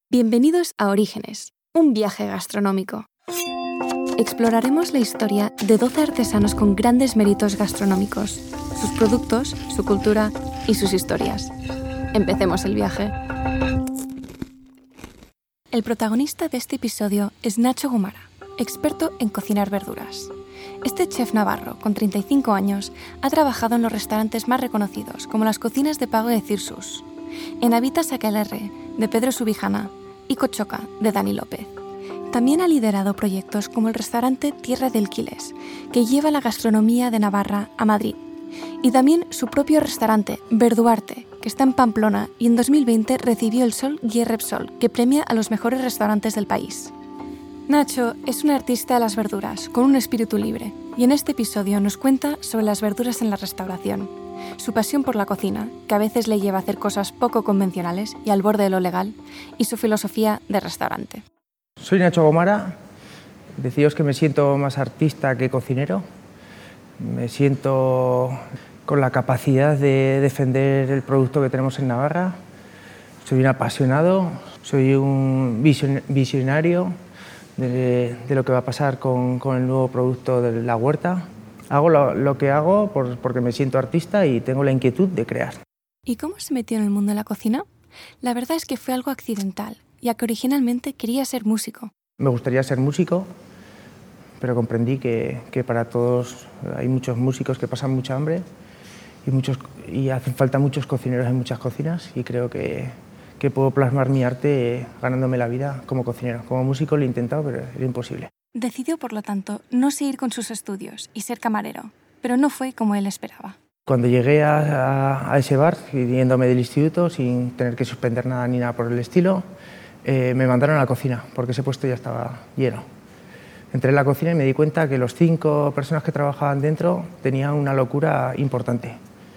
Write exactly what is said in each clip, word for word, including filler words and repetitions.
Bienvenidos a Orígenes, un viaje gastronómico. Exploraremos la historia de doce artesanos con grandes méritos gastronómicos, sus productos, su cultura y sus historias. Empecemos el viaje. El protagonista de este episodio es Nacho Gomara, experto en cocinar verduras. Este chef navarro, con treinta y cinco años, ha trabajado en los restaurantes más reconocidos, como las cocinas de Pago de Cirsus, en Habita Sacalerre, de Pedro Subijana, y Cochoca, de Dani López. También ha liderado proyectos como el restaurante Tierra del Quiles, que lleva la gastronomía de Navarra a Madrid, y también su propio restaurante, Verduarte, que está en Pamplona y en dos mil veinte recibió el Sol Guia Repsol, que premia a los mejores restaurantes del país. Nacho es un artista de las verduras, con un espíritu libre, y en este episodio nos cuenta sobre las verduras en la restauración, su pasión por la cocina, que a veces le lleva a hacer cosas poco convencionales y al borde de lo legal, y su filosofía de restaurante. Soy Nacho Gomara. Deciros que me siento más artista que cocinero. Me siento con la capacidad de defender el producto que tenemos en Navarra. Soy un apasionado, soy un visionario de, de lo que va a pasar con, con el nuevo producto de la huerta. Hago lo, lo que hago por, porque me siento artista y tengo la inquietud de crear. ¿Y cómo se metió en el mundo de la cocina? La verdad es que fue algo accidental, ya que originalmente quería ser músico. Me gustaría ser músico, pero comprendí que, que para todos hay muchos músicos que pasan mucha hambre y, muchos, y hacen falta muchos cocineros en muchas cocinas, y creo que, que puedo plasmar mi arte ganándome la vida como cocinero. Como músico lo he intentado, pero era imposible. Decidió, por lo tanto, no seguir con sus estudios y ser camarero, pero no fue como él esperaba. Cuando llegué a, a, a ese bar, yéndome del instituto, sin tener que suspender nada ni nada por el estilo, eh, me mandaron a la cocina, porque ese puesto ya estaba lleno. Entré en la cocina y me di cuenta que los cinco personas que trabajaban dentro tenían una locura importante.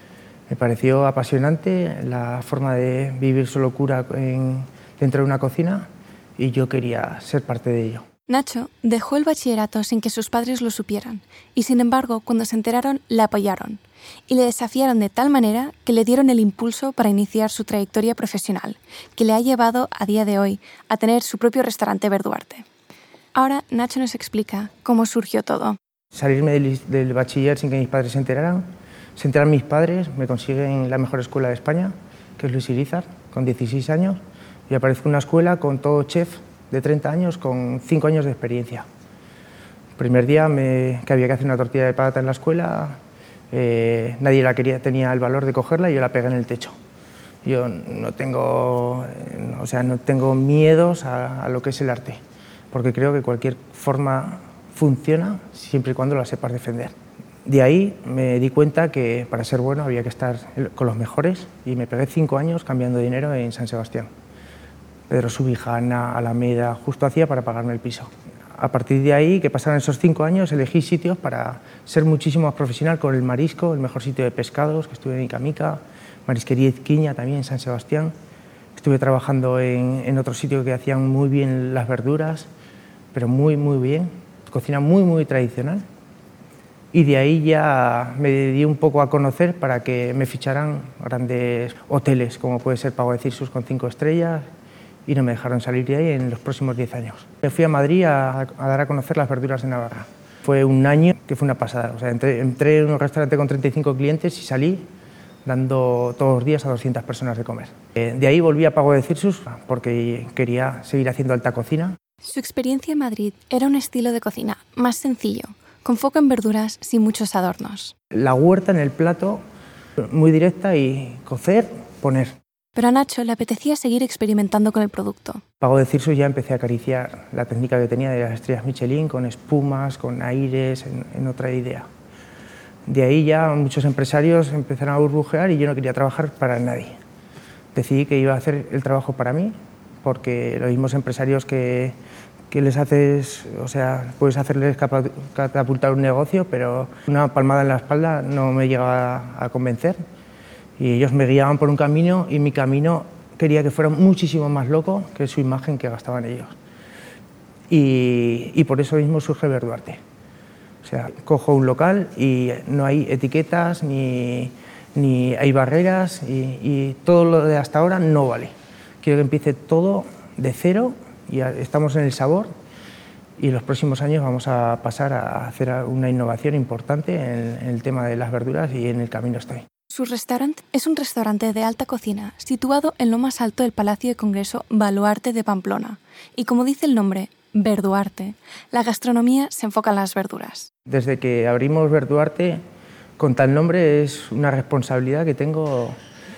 Me pareció apasionante la forma de vivir su locura en, dentro de una cocina, y yo quería ser parte de ello. Nacho dejó el bachillerato sin que sus padres lo supieran, y sin embargo, cuando se enteraron, le apoyaron y le desafiaron de tal manera que le dieron el impulso para iniciar su trayectoria profesional, que le ha llevado a día de hoy a tener su propio restaurante Verduarte. Ahora Nacho nos explica cómo surgió todo. Salirme del, del bachiller sin que mis padres se enteraran, se enteran mis padres, me consiguen la mejor escuela de España, que es Luis Irizar, con dieciséis años, y aparezco en una escuela con todo chef de treinta años, con cinco años de experiencia. El primer día me, que había que hacer una tortilla de patata en la escuela, eh, nadie la quería, tenía el valor de cogerla, y yo la pegué en el techo. Yo no tengo, o sea, no tengo miedos a, a lo que es el arte, porque creo que cualquier forma funciona siempre y cuando la sepas defender. De ahí me di cuenta que para ser bueno había que estar con los mejores, y me pegué cinco años cambiando dinero en San Sebastián. Pedro Subijana, Alameda, justo hacía para pagarme el piso. A partir de ahí, que pasaron esos cinco años, elegí sitios para ser muchísimo más profesional con el marisco, el mejor sitio de pescados, que estuve en Icamica, Marisquería Izquiña, también en San Sebastián. Estuve trabajando en, en otro sitio que hacían muy bien las verduras, pero muy, muy bien. Cocina muy, muy tradicional. Y de ahí ya me di un poco a conocer para que me ficharan grandes hoteles, como puede ser Pago de Cirsus con cinco estrellas, y no me dejaron salir de ahí en los próximos diez años. Me fui a Madrid a, a dar a conocer las verduras de Navarra. Fue un año que fue una pasada. O sea, entré, entré en un restaurante con treinta y cinco clientes y salí dando todos los días a doscientas personas de comer. Eh, de ahí volví a Pago de Cirsus porque quería seguir haciendo alta cocina. Su experiencia en Madrid era un estilo de cocina más sencillo, con foco en verduras sin muchos adornos. La huerta en el plato, muy directa, y cocer, poner. Pero a Nacho le apetecía seguir experimentando con el producto. Pago de Cirsus ya empecé a acariciar la técnica que tenía de las estrellas Michelin, con espumas, con aires, en, en otra idea. De ahí ya muchos empresarios empezaron a burbujear y yo no quería trabajar para nadie. Decidí que iba a hacer el trabajo para mí, porque los mismos empresarios que, que les haces, o sea, puedes hacerles catapultar un negocio, pero una palmada en la espalda no me llegaba a convencer. Y ellos me guiaban por un camino, y mi camino quería que fuera muchísimo más loco que su imagen que gastaban ellos. Y, y por eso mismo surge Verduarte. O sea, cojo un local y no hay etiquetas, ni, ni hay barreras, y, y todo lo de hasta ahora no vale. Quiero que empiece todo de cero y estamos en el sabor, y en los próximos años vamos a pasar a hacer una innovación importante en, en el tema de las verduras, y en el camino estoy. Su restaurante es un restaurante de alta cocina situado en lo más alto del Palacio de Congreso Baluarte de Pamplona. Y como dice el nombre, Verduarte, la gastronomía se enfoca en las verduras. Desde que abrimos Verduarte, con tal nombre, es una responsabilidad que tengo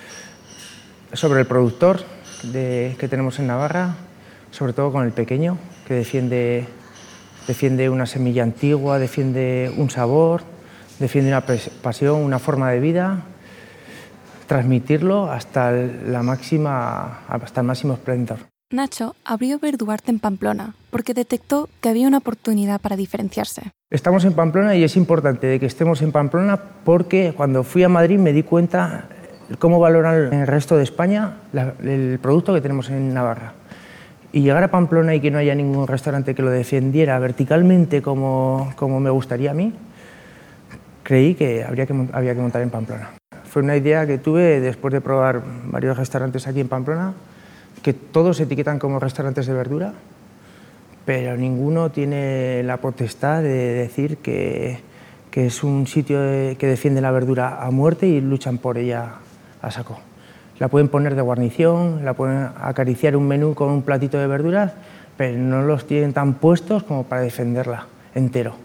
sobre el productor de, que tenemos en Navarra, sobre todo con el pequeño, que defiende, defiende una semilla antigua, defiende un sabor, defiende una pasión, una forma de vida, transmitirlo hasta la máxima, hasta el máximo esplendor. Nacho abrió Verduarte en Pamplona porque detectó que había una oportunidad para diferenciarse. Estamos en Pamplona y es importante de que estemos en Pamplona porque cuando fui a Madrid me di cuenta cómo valoran en el resto de España la, el producto que tenemos en Navarra. Y llegar a Pamplona y que no haya ningún restaurante que lo defendiera verticalmente como, como me gustaría a mí, creí que, habría que había que montar en Pamplona. Fue una idea que tuve después de probar varios restaurantes aquí en Pamplona, que todos se etiquetan como restaurantes de verdura, pero ninguno tiene la potestad de decir que, que es un sitio de, que defiende la verdura a muerte y luchan por ella a saco. La pueden poner de guarnición, la pueden acariciar un menú con un platito de verduras, pero no los tienen tan puestos como para defenderla entero.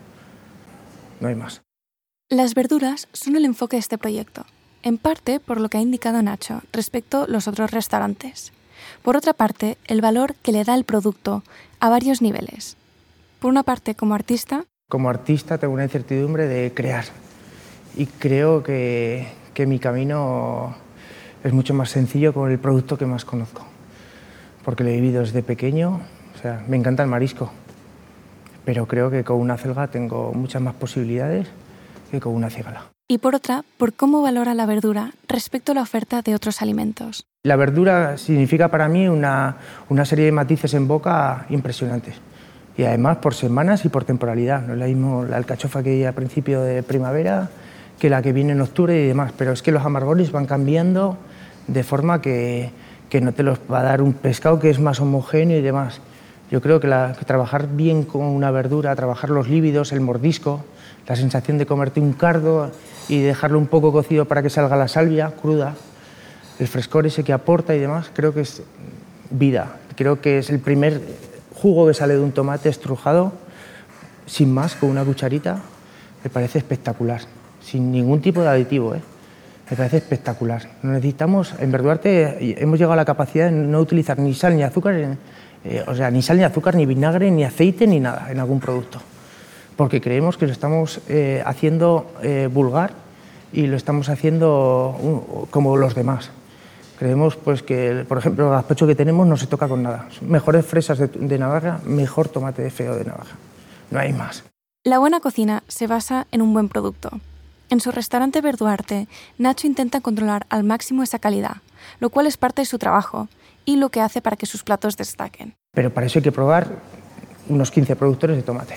No hay más. Las verduras son el enfoque de este proyecto, en parte por lo que ha indicado Nacho respecto a los otros restaurantes. Por otra parte, el valor que le da el producto a varios niveles. Por una parte, como artista... Como artista tengo una incertidumbre de crear, y creo que, que mi camino es mucho más sencillo con el producto que más conozco, porque lo he vivido desde pequeño. O sea, me encanta el marisco, pero creo que con una acelga tengo muchas más posibilidades que con una cigala. Y por otra, por cómo valora la verdura respecto a la oferta de otros alimentos. La verdura significa para mí una, una serie de matices en boca impresionantes, y además por semanas y por temporalidad. No es la misma la alcachofa que hay a principio de primavera que la que viene en octubre y demás, pero es que los amargones van cambiando de forma que, que no te los va a dar un pescado que es más homogéneo y demás. Yo creo que, la, que trabajar bien con una verdura, trabajar los lívidos, el mordisco, la sensación de comerte un cardo y dejarlo un poco cocido para que salga la salvia cruda, el frescor ese que aporta y demás, creo que es vida. Creo que es el primer jugo que sale de un tomate estrujado, sin más, con una cucharita. Me parece espectacular, sin ningún tipo de aditivo, ¿eh? Me parece espectacular. No necesitamos, en Verduarte hemos llegado a la capacidad de no utilizar ni sal ni azúcar, en, eh, o sea, ni sal ni azúcar, ni vinagre, ni aceite, ni nada en algún producto, porque creemos que lo estamos eh, haciendo eh, vulgar y lo estamos haciendo uh, como los demás. Creemos pues, que, por ejemplo, el gazpacho que tenemos no se toca con nada. Mejores fresas de, de Navarra, mejor tomate de feo de Navarra. No hay más. La buena cocina se basa en un buen producto. En su restaurante Verduarte, Nacho intenta controlar al máximo esa calidad, lo cual es parte de su trabajo y lo que hace para que sus platos destaquen. Pero para eso hay que probar unos quince productores de tomate.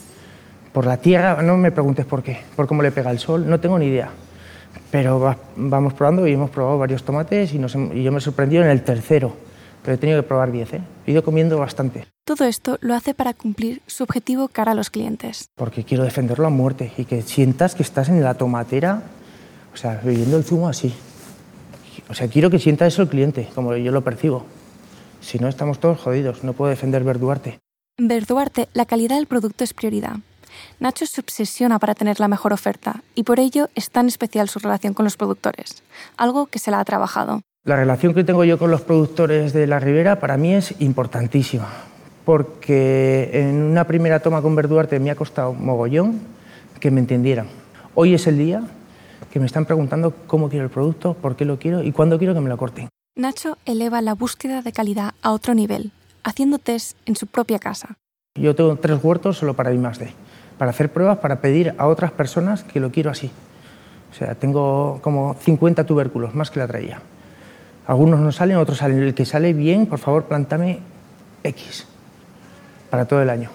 Por la tierra, no me preguntes por qué, por cómo le pega el sol, no tengo ni idea. Pero va, vamos probando y hemos probado varios tomates y, nos, y yo me he sorprendido en el tercero, pero he tenido que probar diez, ¿eh? He ido comiendo bastante. Todo esto lo hace para cumplir su objetivo cara a los clientes. Porque quiero defenderlo a muerte y que sientas que estás en la tomatera, o sea, bebiendo el zumo así. O sea, quiero que sienta eso el cliente, como yo lo percibo. Si no, estamos todos jodidos, no puedo defender Verduarte. En Verduarte, la calidad del producto es prioridad. Nacho se obsesiona para tener la mejor oferta y por ello es tan especial su relación con los productores, algo que se la ha trabajado. La relación que tengo yo con los productores de la Ribera para mí es importantísima, porque en una primera toma con Verduarte me ha costado mogollón que me entendieran. Hoy es el día que me están preguntando cómo quiero el producto, por qué lo quiero y cuándo quiero que me lo corten. Nacho eleva la búsqueda de calidad a otro nivel, haciendo test en su propia casa. Yo tengo tres huertos solo para I más D, para hacer pruebas, para pedir a otras personas que lo quiero así. O sea, tengo como cincuenta tubérculos, más que la traía. Algunos no salen, otros salen. El que sale bien, por favor, plántame X para todo el año.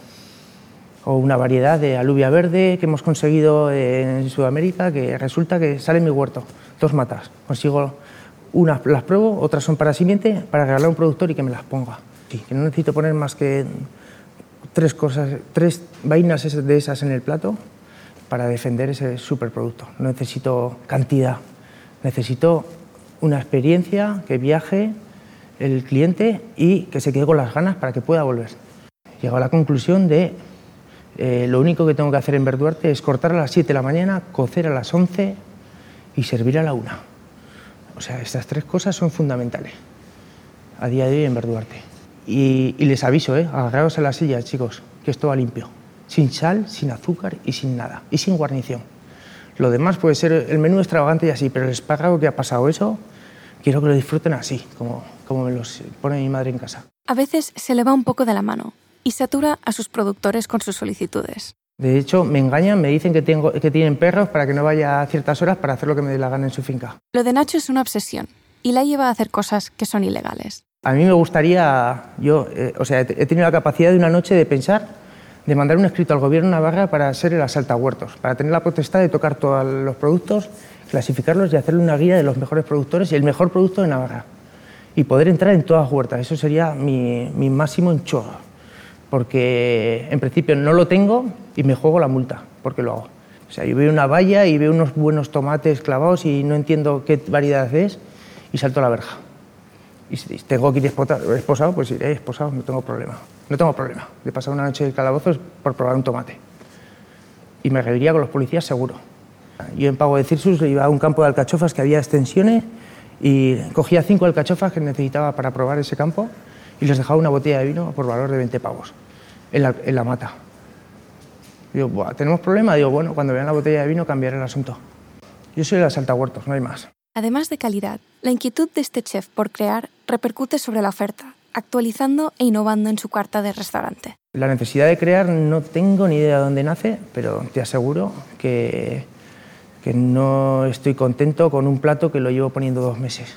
O una variedad de alubia verde que hemos conseguido en Sudamérica, que resulta que sale en mi huerto, dos matas. Consigo unas, las pruebo, otras son para simiente, para regalar a un productor y que me las ponga. Sí, que no necesito poner más que tres cosas, tres vainas de esas en el plato para defender ese superproducto. No necesito cantidad, necesito una experiencia, que viaje el cliente y que se quede con las ganas para que pueda volver. Llego a la conclusión de eh, lo único que tengo que hacer en Verduarte es cortar a las siete de la mañana, cocer a las once y servir a la una. O sea, estas tres cosas son fundamentales a día de hoy en Verduarte. Y, y les aviso, ¿eh? Agarraos a las sillas, chicos, que esto va limpio. Sin sal, sin azúcar y sin nada. Y sin guarnición. Lo demás puede ser el menú extravagante y así, pero el espárrago que ha pasado eso, quiero que lo disfruten así, como, como me los pone mi madre en casa. A veces se le va un poco de la mano y satura a sus productores con sus solicitudes. De hecho, me engañan, me dicen que, tengo, que tienen perros para que no vaya a ciertas horas para hacer lo que me dé la gana en su finca. Lo de Nacho es una obsesión y la lleva a hacer cosas que son ilegales. A mí me gustaría, yo, eh, o sea, he tenido la capacidad de una noche de pensar, de mandar un escrito al gobierno de Navarra para ser el asaltahuertos, para tener la potestad de tocar todos los productos, clasificarlos y hacerle una guía de los mejores productores y el mejor producto de Navarra. Y poder entrar en todas las huertas, eso sería mi, mi máximo enchorro, porque en principio no lo tengo y me juego la multa, porque lo hago. O sea, yo veo una valla y veo unos buenos tomates clavados y no entiendo qué variedad es y salto a la verja. Y si tengo que ir esposado, pues iré esposado, no tengo problema. No tengo problema de pasar una noche de calabozos por probar un tomate. Y me reiría con los policías seguro. Yo en Pago de Cirsus iba a un campo de alcachofas que había extensiones y cogía cinco alcachofas que necesitaba para probar ese campo y les dejaba una botella de vino por valor de veinte pavos en la, en la mata. Digo, Buah, ¿tenemos problema? Digo, bueno, cuando vean la botella de vino cambiaré el asunto. Yo soy el asaltahuertos, no hay más. Además de calidad, la inquietud de este chef por crear repercute sobre la oferta, actualizando e innovando en su carta de restaurante. La necesidad de crear no tengo ni idea de dónde nace, pero te aseguro que, que no estoy contento con un plato que lo llevo poniendo dos meses.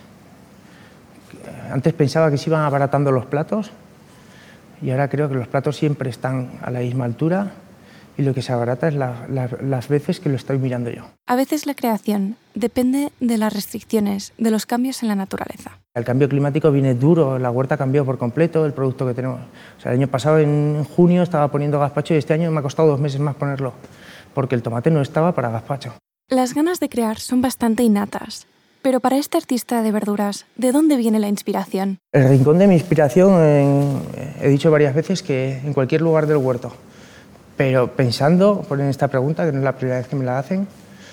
Antes pensaba que se iban abaratando los platos y ahora creo que los platos siempre están a la misma altura y lo que se abarata es la, la, las veces que lo estoy mirando yo. A veces la creación depende de las restricciones, de los cambios en la naturaleza. El cambio climático viene duro, la huerta cambió por completo, el producto que tenemos. O sea, el año pasado, en junio, estaba poniendo gazpacho y este año me ha costado dos meses más ponerlo, porque el tomate no estaba para gazpacho. Las ganas de crear son bastante innatas, pero para este artista de verduras, ¿de dónde viene la inspiración? El rincón de mi inspiración, en, he dicho varias veces que en cualquier lugar del huerto. Pero pensando, ponen esta pregunta, que no es la primera vez que me la hacen,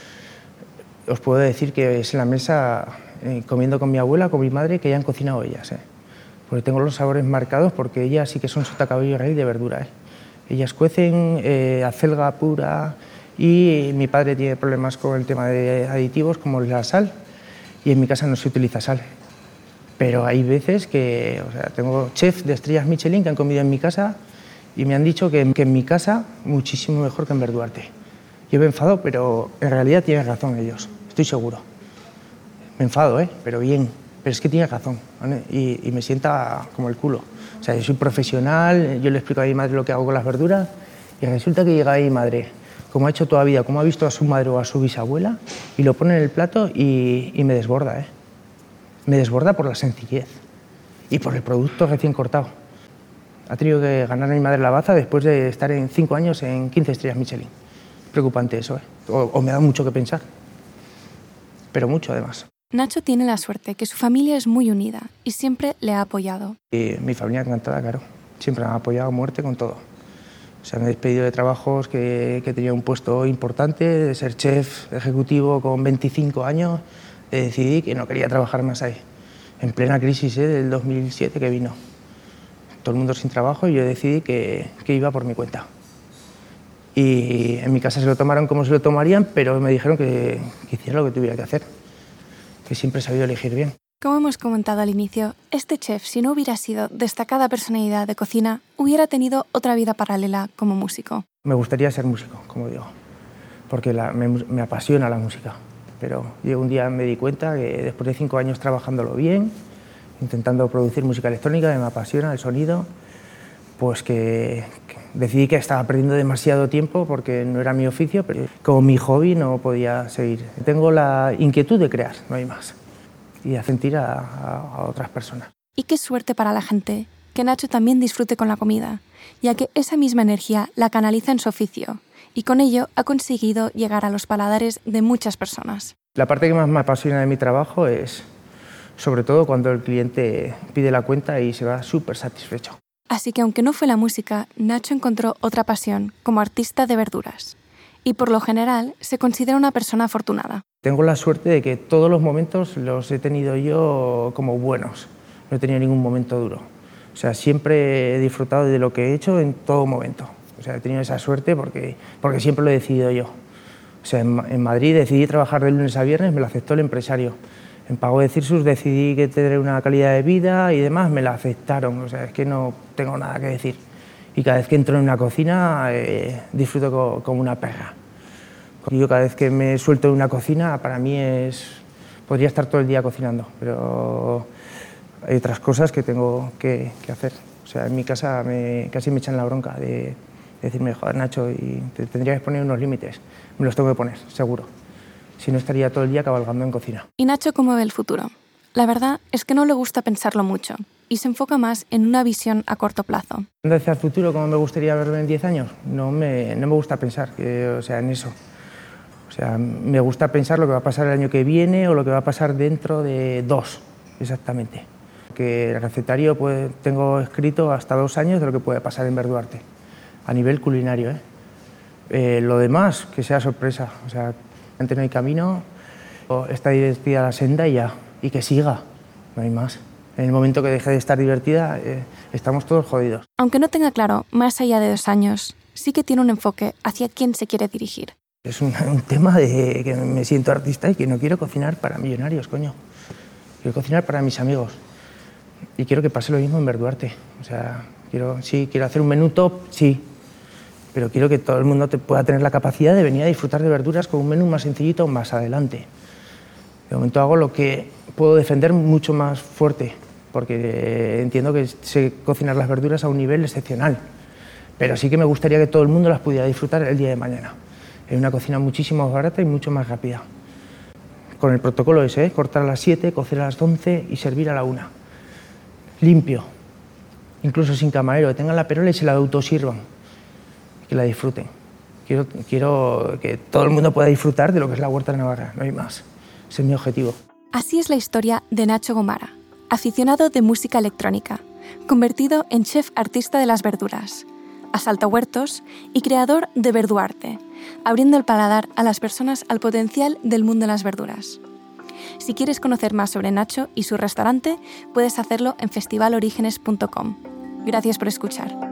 os puedo decir que es en la mesa, eh, comiendo con mi abuela, con mi madre, que ya han cocinado ellas. Eh. Porque tengo los sabores marcados, porque ellas sí que son sota, cabello y raíz de verdura. Eh. Ellas cuecen eh, acelga pura y mi padre tiene problemas con el tema de aditivos, como la sal, y en mi casa no se utiliza sal. Pero hay veces que, o sea, tengo chefs de estrellas Michelin que han comido en mi casa y me han dicho que, que en mi casa muchísimo mejor que en Verduarte. Yo me enfado, pero en realidad tienen razón ellos, estoy seguro. Me enfado, ¿eh? Pero bien, pero es que tienen razón, ¿vale? y, y me sienta como el culo. O sea, yo soy profesional, yo le explico a mi madre lo que hago con las verduras y resulta que llega mi madre, como ha hecho toda la vida, como ha visto a su madre o a su bisabuela, y lo pone en el plato y, y me desborda, ¿eh? Me desborda por la sencillez y por el producto recién cortado. Ha tenido que ganar a mi madre la baza después de estar en cinco años en quince estrellas Michelin. Preocupante eso, ¿eh? O, o me da mucho que pensar, pero mucho además. Nacho tiene la suerte que su familia es muy unida y siempre le ha apoyado. Y mi familia encantada, claro. Siempre me ha apoyado a muerte con todo. O sea, me he despedido de trabajos que, que tenía un puesto importante, de ser chef ejecutivo con veinticinco años, y decidí que no quería trabajar más ahí. En plena crisis, ¿eh? Del dos mil siete que vino. Todo el mundo sin trabajo y yo decidí que, que iba por mi cuenta. Y en mi casa se lo tomaron como se lo tomarían, pero me dijeron que, que hiciera lo que tuviera que hacer, que siempre he sabido elegir bien. Como hemos comentado al inicio, este chef, si no hubiera sido destacada personalidad de cocina, hubiera tenido otra vida paralela como músico. Me gustaría ser músico, como digo, porque la, me, me apasiona la música. Pero yo un día me di cuenta que después de cinco años trabajándolo bien, intentando producir música electrónica, que me apasiona el sonido, pues que, que decidí que estaba perdiendo demasiado tiempo porque no era mi oficio, pero como mi hobby no podía seguir. Tengo la inquietud de crear, no hay más, y de sentir a, a, a otras personas. Y qué suerte para la gente que Nacho también disfrute con la comida, ya que esa misma energía la canaliza en su oficio y con ello ha conseguido llegar a los paladares de muchas personas. La parte que más me apasiona de mi trabajo es, sobre todo, cuando el cliente pide la cuenta y se va súper satisfecho. Así que aunque no fue la música, Nacho encontró otra pasión como artista de verduras. Y por lo general se considera una persona afortunada. Tengo la suerte de que todos los momentos los he tenido yo como buenos. No he tenido ningún momento duro. O sea, siempre he disfrutado de lo que he hecho en todo momento. O sea, he tenido esa suerte porque, porque siempre lo he decidido yo. O sea, en, en Madrid decidí trabajar de lunes a viernes, me lo aceptó el empresario. En Pago de Cirsus decidí que tener una calidad de vida y demás, me la aceptaron. O sea, es que no tengo nada que decir. Y cada vez que entro en una cocina eh, disfruto co como una perra. Yo cada vez que me suelto en una cocina, para mí es... podría estar todo el día cocinando, pero hay otras cosas que tengo que, que hacer. O sea, en mi casa me, casi me echan la bronca de decirme, joder, Nacho, y te tendrías que poner unos límites. Me los tengo que poner, seguro. Si no, estaría todo el día cabalgando en cocina. ¿Y Nacho cómo ve el futuro? La verdad es que no le gusta pensarlo mucho y se enfoca más en una visión a corto plazo. Hacia el futuro, ¿cómo me gustaría verme en diez años? No me, no me gusta pensar que, o sea, en eso. O sea, me gusta pensar lo que va a pasar el año que viene o lo que va a pasar dentro de dos, exactamente. Que el recetario, pues, tengo escrito hasta dos años de lo que puede pasar en Verduarte, a nivel culinario, ¿eh? Eh, lo demás, que sea sorpresa. O sea, antes no hay camino, está divertida la senda y ya, y que siga, no hay más. En el momento que deje de estar divertida, eh, estamos todos jodidos. Aunque no tenga claro, más allá de dos años, sí que tiene un enfoque hacia quién se quiere dirigir. Es un, un tema de que me siento artista y que no quiero cocinar para millonarios, coño. Quiero cocinar para mis amigos. Y quiero que pase lo mismo en Verduarte. O sea, quiero, sí, quiero hacer un menú top, sí. Pero quiero que todo el mundo te pueda tener la capacidad de venir a disfrutar de verduras con un menú más sencillito más adelante. De momento hago lo que puedo defender mucho más fuerte, porque entiendo que sé cocinar las verduras a un nivel excepcional. Pero sí que me gustaría que todo el mundo las pudiera disfrutar el día de mañana. Es una cocina muchísimo más barata y mucho más rápida. Con el protocolo ese, ¿eh? Cortar a las siete, cocer a las once y servir a la una. Limpio, incluso sin camarero, que tengan la perola y se la autosirvan. Que la disfruten. Quiero, quiero que todo el mundo pueda disfrutar de lo que es la huerta de Navarra, no hay más. Ese es mi objetivo. Así es la historia de Nacho Gomara, aficionado de música electrónica, convertido en chef artista de las verduras, asaltahuertos y creador de Verduarte, abriendo el paladar a las personas al potencial del mundo de las verduras. Si quieres conocer más sobre Nacho y su restaurante, puedes hacerlo en festival orígenes punto com. Gracias por escuchar.